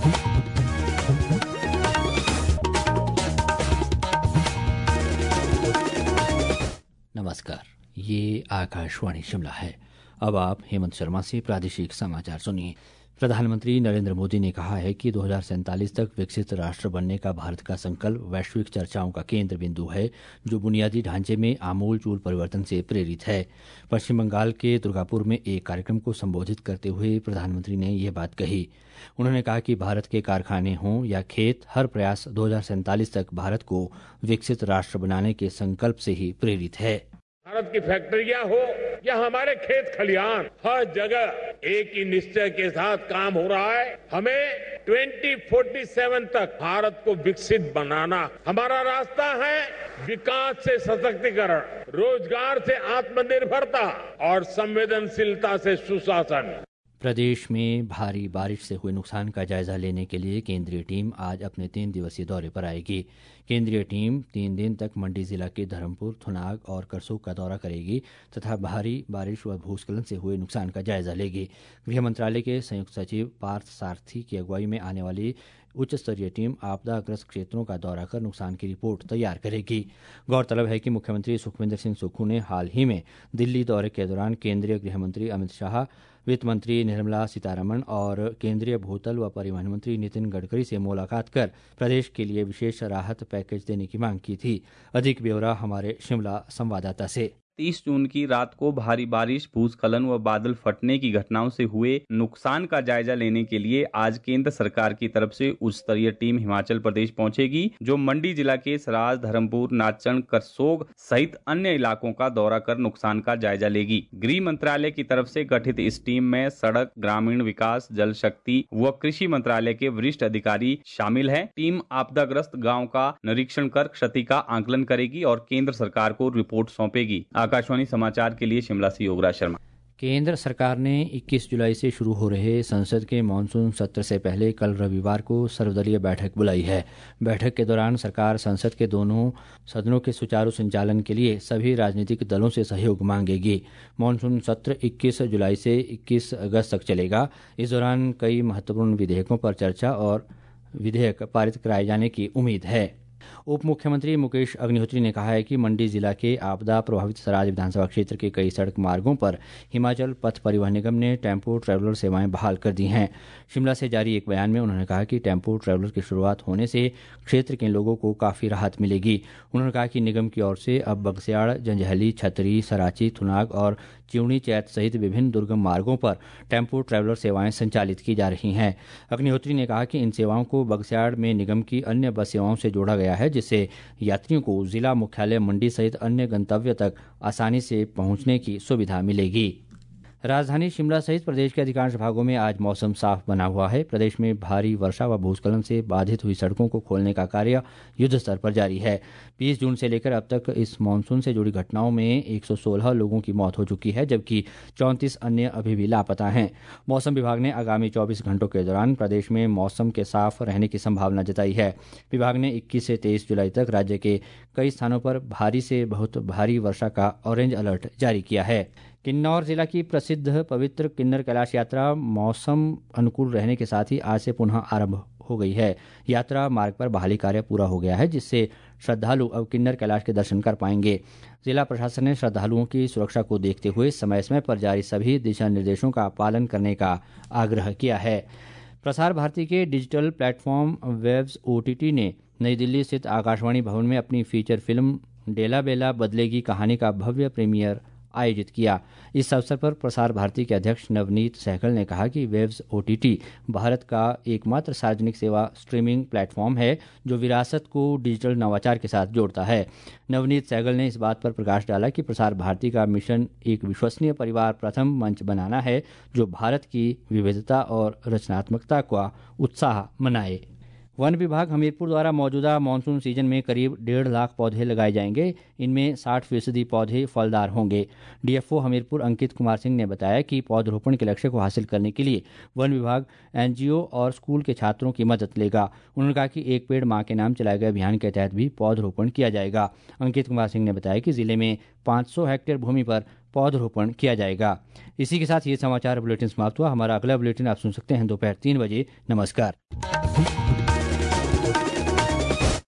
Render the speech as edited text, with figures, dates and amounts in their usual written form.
नमस्कार, ये आकाशवाणी शिमला है। अब आप हेमंत शर्मा से प्रादेशिक समाचार सुनिए। प्रधानमंत्री नरेंद्र मोदी ने कहा है कि 2047 तक विकसित राष्ट्र बनने का भारत का संकल्प वैश्विक चर्चाओं का केंद्र बिंदु है, जो बुनियादी ढांचे में आमूल-चूल परिवर्तन से प्रेरित है। पश्चिम बंगाल के दुर्गापुर में एक कार्यक्रम को संबोधित करते हुए प्रधानमंत्री ने यह बात कही। उन्होंने कहा कि भारत के कारखाने हों या खेत, हर प्रयास 2047 तक भारत को विकसित राष्ट्र बनाने के संकल्प से ही प्रेरित है। भारत की फैक्ट्रियां हो या हमारे खेत खलिहान, हर जगह एक ही निश्चय के साथ काम हो रहा है। हमें 2047 तक भारत को विकसित बनाना हमारा रास्ता है। विकास से सशक्तिकरण, रोजगार से आत्मनिर्भरता और संवेदनशीलता से सुशासन। प्रदेश में भारी बारिश से हुए नुकसान का जायजा लेने के लिए केंद्रीय टीम आज अपने 3 दिवसीय दौरे पर आएगी। केंद्रीय टीम 3 दिन तक मंडी जिला के धर्मपुर, थुनाग और करसोग का दौरा करेगी तथा भारी बारिश व भूस्खलन से हुए नुकसान का जायजा लेगी। गृह मंत्रालय के संयुक्त सचिव पार्थ सारथी की अगुवाई में आने वाली उच्च स्तरीय टीम आपदाग्रस्त क्षेत्रों का दौरा कर नुकसान की रिपोर्ट तैयार करेगी। गौरतलब है कि मुख्यमंत्री सुखविंदर सिंह सुक्खू ने हाल ही में दिल्ली दौरे के दौरान केंद्रीय गृह मंत्री अमित शाह, वित्त मंत्री निर्मला सीतारमण और केंद्रीय भूतल व परिवहन मंत्री नितिन गडकरी से मुलाकात कर प्रदेश के लिए विशेष राहत पैकेज देने की मांग की थी। अधिक ब्यौरा हमारे शिमला संवाददाता से। 30 जून की रात को भारी बारिश, भूस्खलन व बादल फटने की घटनाओं से हुए नुकसान का जायजा लेने के लिए आज केंद्र सरकार की तरफ से उच्च स्तरीय टीम हिमाचल प्रदेश पहुंचेगी, जो मंडी जिला के सराज, धर्मपुर, नाचन, करसोग सहित अन्य इलाकों का दौरा कर नुकसान का जायजा लेगी। गृह मंत्रालय की तरफ से गठित इस टीम में सड़क, ग्रामीण विकास, जल शक्ति व कृषि मंत्रालय के वरिष्ठ अधिकारी शामिल है। टीम आपदाग्रस्त गाँव का निरीक्षण कर क्षति का आकलन करेगी और केंद्र सरकार को रिपोर्ट सौंपेगी। आकाशवाणी समाचार के लिए शिमला से योगराज शर्मा। केंद्र सरकार ने 21 जुलाई से शुरू हो रहे संसद के मानसून सत्र से पहले कल रविवार को सर्वदलीय बैठक बुलाई है। बैठक के दौरान सरकार संसद के दोनों सदनों के सुचारू संचालन के लिए सभी राजनीतिक दलों से सहयोग मांगेगी। मानसून सत्र 21 जुलाई से 21 अगस्त तक चलेगा। इस दौरान कई महत्वपूर्ण विधेयकों पर चर्चा और विधेयक पारित कराए जाने की उम्मीद है। उप मुख्यमंत्री मुकेश अग्निहोत्री ने कहा है कि मंडी जिला के आपदा प्रभावित सराज विधानसभा क्षेत्र के कई सड़क मार्गों पर हिमाचल पथ परिवहन निगम ने टेम्पो ट्रैवलर सेवाएं बहाल कर दी हैं। शिमला से जारी एक बयान में उन्होंने कहा कि टेम्पो ट्रैवलर की शुरुआत होने से क्षेत्र के लोगों को काफ़ी राहत मिलेगी। उन्होंने कहा कि निगम की ओर से अब बगस्याड़, जंजैहली, छतरी, सराची, थुनाग और चिउनी चैत सहित विभिन्न दुर्गम मार्गों पर टेम्पो ट्रैवलर सेवाएं संचालित की जा रही हैं। अग्निहोत्री ने कहा कि इन सेवाओं को बगस्याड़ में निगम की अन्य बस सेवाओं से जोड़ा गया है, जिससे यात्रियों को जिला मुख्यालय मंडी सहित अन्य गंतव्य तक आसानी से पहुंचने की सुविधा मिलेगी। राजधानी शिमला सहित प्रदेश के अधिकांश भागों में आज मौसम साफ बना हुआ है। प्रदेश में भारी वर्षा व भूस्खलन से बाधित हुई सड़कों को खोलने का कार्य युद्ध स्तर पर जारी है। 20 जून से लेकर अब तक इस मानसून से जुड़ी घटनाओं में 116 लोगों की मौत हो चुकी है, जबकि 34 अन्य अभी भी लापता हैं। मौसम विभाग ने आगामी 24 घंटों के दौरान प्रदेश में मौसम के साफ रहने की संभावना जताई है। विभाग ने 21 से 23 जुलाई तक राज्य के कई स्थानों पर भारी से बहुत भारी वर्षा का ऑरेंज अलर्ट जारी किया है। किन्नौर जिला की प्रसिद्ध पवित्र किन्नर कैलाश यात्रा मौसम अनुकूल रहने के साथ ही आज से पुनः आरंभ हो गई है। यात्रा मार्ग पर बहाली कार्य पूरा हो गया है, जिससे श्रद्धालु अब किन्नर कैलाश के दर्शन कर पाएंगे। जिला प्रशासन ने श्रद्धालुओं की सुरक्षा को देखते हुए समय समय पर जारी सभी दिशा निर्देशों का पालन करने का आग्रह किया है। प्रसार भारती के डिजिटल प्लेटफॉर्म वेव्स OTT ने नई दिल्ली स्थित आकाशवाणी भवन में अपनी फीचर फिल्म डेला बेला बदलेगी कहानी का भव्य प्रीमियर आयोजित किया। इस अवसर पर प्रसार भारती के अध्यक्ष नवनीत सहगल ने कहा कि वेव्स OTT भारत का एकमात्र सार्वजनिक सेवा स्ट्रीमिंग प्लेटफॉर्म है जो विरासत को डिजिटल नवाचार के साथ जोड़ता है। नवनीत सहगल ने इस बात पर प्रकाश डाला कि प्रसार भारती का मिशन एक विश्वसनीय परिवार प्रथम मंच बनाना है जो भारत की विविधता और रचनात्मकता का उत्साह मनाए। वन विभाग हमीरपुर द्वारा मौजूदा मानसून सीजन में करीब 1.5 लाख पौधे लगाए जाएंगे। इनमें 60% पौधे फलदार होंगे। DFO हमीरपुर अंकित कुमार सिंह ने बताया कि पौधरोपण के लक्ष्य को हासिल करने के लिए वन विभाग NGO और स्कूल के छात्रों की मदद लेगा। उन्होंने कहा कि एक पेड़ मां के नाम चलाए गए अभियान के तहत भी पौधरोपण किया जाएगा। अंकित कुमार सिंह ने बताया कि जिले में 500 हेक्टेयर भूमि पर पौधरोपण किया जाएगा। इसी के साथ ये समाचार बुलेटिन समाप्त हुआ। हमारा अगला बुलेटिन आप सुन सकते हैं दोपहर 3 बजे। नमस्कार।